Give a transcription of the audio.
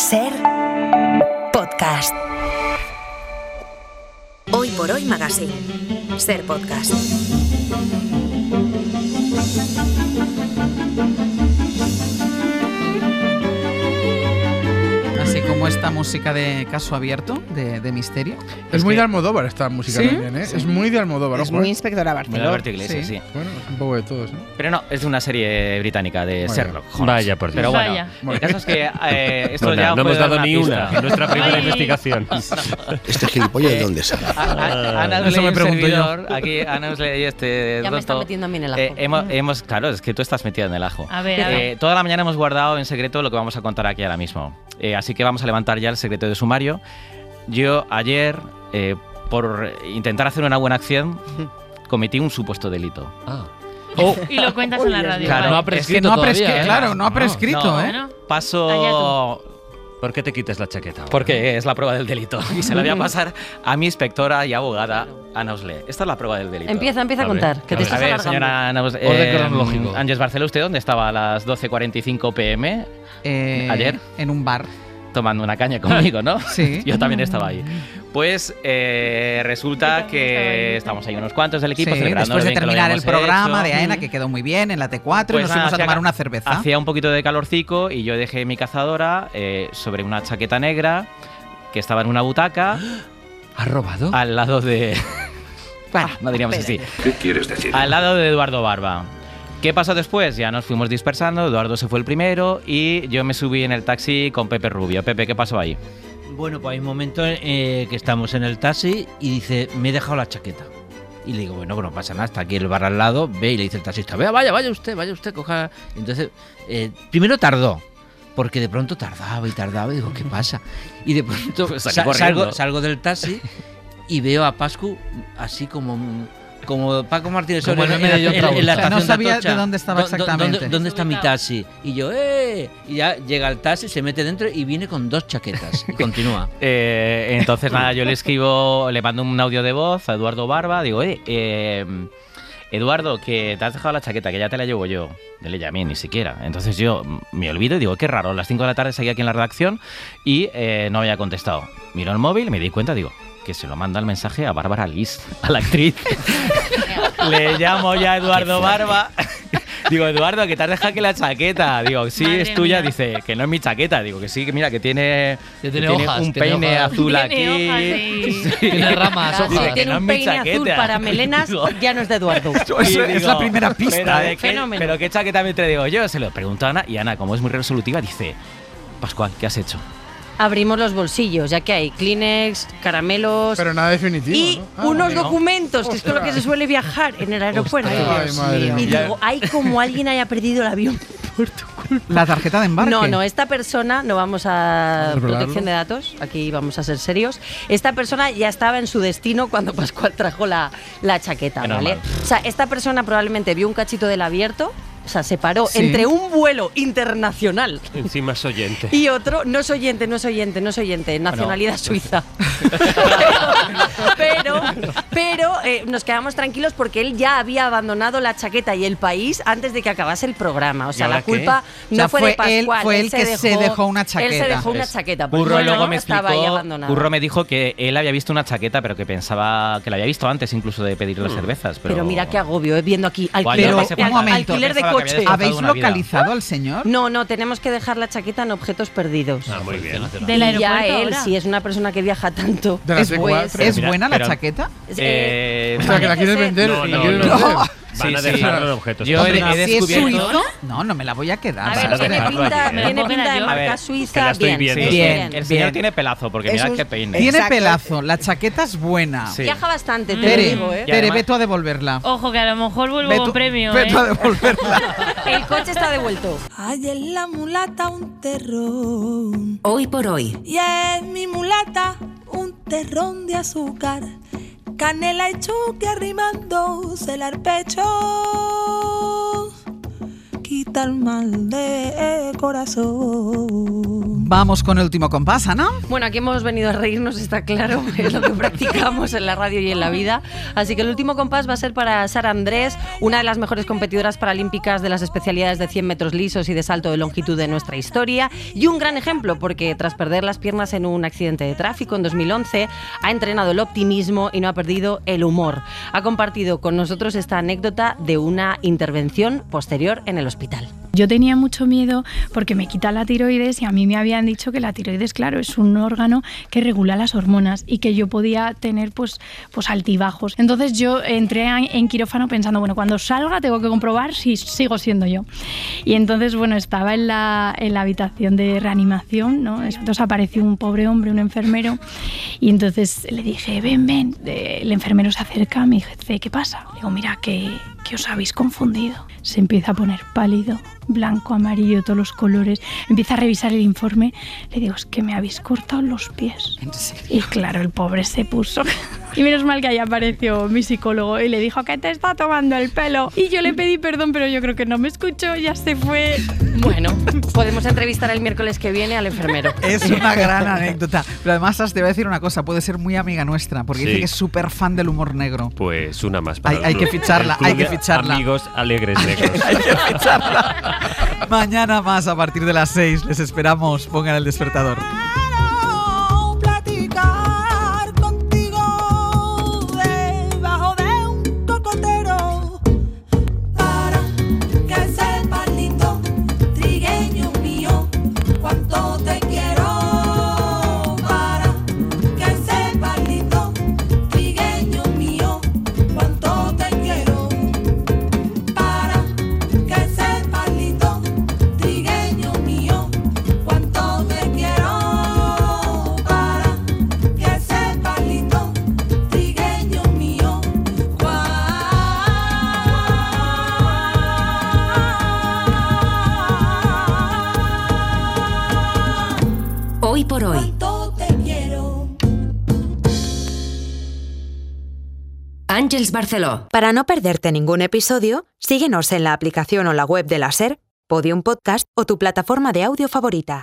Ser Podcast. Hoy por Hoy Magazine. Ser Podcast. Así como esta música de Caso Abierto, de misterio. Es muy de Almodóvar esta música, ¿sí? También, ¿eh? Sí. Es muy de Almodóvar. Es muy Inspectora Barceló. Iglesias, sí. Bueno, es un poco de todos, ¿eh? Pero no, es de una serie británica de Sherlock Holmes. Vaya, por Dios. Pero bueno, el caso es que esto bueno, ya no hemos dado ni pista. una en nuestra primera investigación. ¿Este gilipollas de dónde sale? Ana Eso me pregunto servidor, yo. Aquí Ana Osley, Ya me está metiendo a mí en el ajo. Claro, es que tú estás metida en el ajo. A ver. Toda la mañana hemos guardado en secreto lo que vamos a contar aquí ahora mismo. Así que vamos a levantar ya el secreto de sumario. Yo ayer, por intentar hacer una buena acción, cometí un supuesto delito. Y lo cuentas en la radio. Claro, no ha prescrito todavía, Claro, no ha prescrito, no. ¿eh? Bueno, Paso... ¿Por qué te quitas la chaqueta? Porque es la prueba del delito. Y se la voy a pasar a mi inspectora y abogada, Ana Osley. Esta es la prueba del delito. Empieza a contar, que te estás A ver, alargando. señora Ana Osley, Orden cronológico. Ángeles Barceló, ¿usted dónde estaba a las 12:45 p.m. ayer? En un bar. Tomando una caña conmigo, ¿no? Sí. Yo también estaba ahí. Pues resulta que estamos ahí unos cuantos del equipo Sí, celebrando después de lo bien que lo terminar el habíamos programa hecho. de AENA, que quedó muy bien, en la T4, Pues y nos fuimos a hacía- tomar una cerveza. Hacía un poquito de calorcico y yo dejé mi cazadora sobre una chaqueta negra que estaba en una butaca ¿Has robado? al lado de... no diríamos así. ¿Qué quieres decir? Al lado de Eduardo Barba. ¿Qué pasó después? Ya nos fuimos dispersando, Eduardo se fue el primero y yo me subí en el taxi con Pepe Rubio. Pepe, ¿qué pasó ahí? Bueno, pues hay un momento que estamos en el taxi y dice, me he dejado la chaqueta. Y le digo, bueno, pues no pasa nada, está aquí el bar al lado, ve y le dice el taxista, vaya usted, coja. Entonces, primero tardó, porque de pronto tardaba y digo, ¿qué pasa? Y de pronto Pues salí corriendo. salgo del taxi y veo a Pascu así como Paco Martínez Como Soler el meme de John Travolta. en la Que estación no sabía Atocha. de dónde estaba exactamente. ¿Dónde está mi taxi? Y yo, Y ya llega el taxi, se mete dentro y viene con 2 chaquetas. Y continúa. Entonces, nada, yo le escribo, le mando un audio de voz a Eduardo Barba, digo, Eduardo, que te has dejado la chaqueta, que ya te la llevo yo. No le llamé ni siquiera. Entonces yo me olvido y digo, qué raro, a las 5 de la tarde seguí aquí en la redacción y no había contestado. Miro el móvil y me di cuenta, digo, que se lo manda el mensaje a Bárbara Liz, a la actriz. Le llamo ya a Eduardo Barba. Digo, Eduardo, que te has dejado aquí la chaqueta. Digo, sí, Madre es tuya. mía. Dice, que no es mi chaqueta. Digo, que sí, que mira, que tiene hojas, un tiene peine hojas. azul Tiene aquí. hojas y- Sí. Tiene ramas, Claro, Dice si que tiene no un es mi peine azul chaqueta. para melenas, Digo, ya no es de Eduardo. Eso Y es la primera pista, pero, ¿eh? ¿de qué, Fenómeno. pero qué chaqueta me digo yo. Se lo pregunto a Ana y Ana, como es muy resolutiva, dice, Pascual, ¿qué has hecho? Abrimos los bolsillos, ya que hay Kleenex, caramelos Pero nada definitivo, y ¿no? unos no. documentos, que es con lo que se suele viajar en el aeropuerto. Ay, madre Y mía. digo, hay como alguien haya perdido el avión por tu culpa. La tarjeta de embarque. No, esta persona, no vamos a revelarlo? protección de datos, aquí vamos a ser serios. Esta persona ya estaba en su destino cuando Pascual trajo la chaqueta, Menos ¿vale? mal. O sea, esta persona probablemente vio un cachito del abierto, o sea, se paró Sí. entre un vuelo internacional Encima es oyente. y otro, no es oyente, nacionalidad suiza. pero nos quedamos tranquilos porque él ya había abandonado la chaqueta y el país antes de que acabase el programa. O sea, ahora la culpa qué? O sea, no fue de Pascual. fue él que se dejó una Él se chaqueta. dejó una chaqueta. porque Curro no luego me estaba ahí explicó, abandonada. Curro me dijo que él había visto una chaqueta, pero que pensaba que la había visto antes incluso de pedir las cervezas. Pero Pero mira qué agobio, viendo aquí Guau, alquiler, yo Pero, pasé por un momento, alquiler de pensaba que había coche. destrozado ¿Habéis una vida. localizado al señor? No, tenemos que dejar la chaqueta en objetos perdidos. Muy bien. Del Y ya aeropuerto él, ahora. si es una persona que viaja tanto, De la ¿Es, T4. ¿es Mira, buena la pero- chaqueta? O sea, que la Parece quieres ser- vender. No, la no, quieres no. vender. Van a Sí, sí. dejarlo en objetos. Yo he Si es descubierto... suizo, no me la voy a quedar. A ver, Vas a tiene dejarlo pinta, aquí, ¿eh? tiene pinta de A marca ver, suiza. que la estoy bien, viendo. sí, Bien. El señor Bien. tiene pelazo, porque mirad qué peine. Tiene Exacto. pelazo, la chaqueta es buena. Sí. Viaja bastante, te Tere, lo digo, ¿eh? Y Tere, además- ve tú a devolverla. Ojo, que a lo mejor vuelvo con premio, ve tú a devolverla. El coche está devuelto. Ay, es la mulata un terrón. Hoy por hoy. Y es mi mulata un terrón de azúcar. Canela y chuque arrimándose al pecho. Quita el mal de corazón. Vamos con el último compás, ¿no? Bueno, aquí hemos venido a reírnos, está claro, es lo que practicamos en la radio y en la vida. Así que el último compás va a ser para Sara Andrés, una de las mejores competidoras paralímpicas de las especialidades de 100 metros lisos y de salto de longitud de nuestra historia, y un gran ejemplo porque tras perder las piernas en un accidente de tráfico en 2011, ha entrenado el optimismo y no ha perdido el humor. Ha compartido con nosotros esta anécdota de una intervención posterior en el hospital. Yo tenía mucho miedo porque me quita la tiroides y a mí me habían dicho que la tiroides, claro, es un órgano que regula las hormonas y que yo podía tener pues altibajos. Entonces yo entré en quirófano pensando, bueno, cuando salga tengo que comprobar si sigo siendo yo. Y entonces, bueno, estaba en la habitación de reanimación, ¿no? Entonces apareció un pobre hombre, un enfermero, y entonces le dije, ven. El enfermero se acerca, me dice, ¿qué pasa? Le digo, mira, que os habéis confundido. Se empieza a poner pálido, blanco, amarillo, todos los colores. Empieza a revisar el informe. Le digo, es que me habéis cortado los pies. Y claro, el pobre se puso. Y menos mal que ahí apareció mi psicólogo y le dijo que te está tomando el pelo. Y yo le pedí perdón, pero yo creo que no me escuchó, ya se fue. Bueno, podemos entrevistar el miércoles que viene al enfermero. Es una gran anécdota. Pero además, te voy a decir una cosa, puede ser muy amiga nuestra, porque dice que es súper fan del humor negro. Pues una más para hay que ficharla, hay que ficharla. Amigos alegres negros. Hay que ficharla. Mañana más a partir de las 6. Les esperamos. Pongan el despertador. Hoy por hoy. Àngels Barceló. Para no perderte ningún episodio, síguenos en la aplicación o la web de la SER, Podium Podcast o tu plataforma de audio favorita.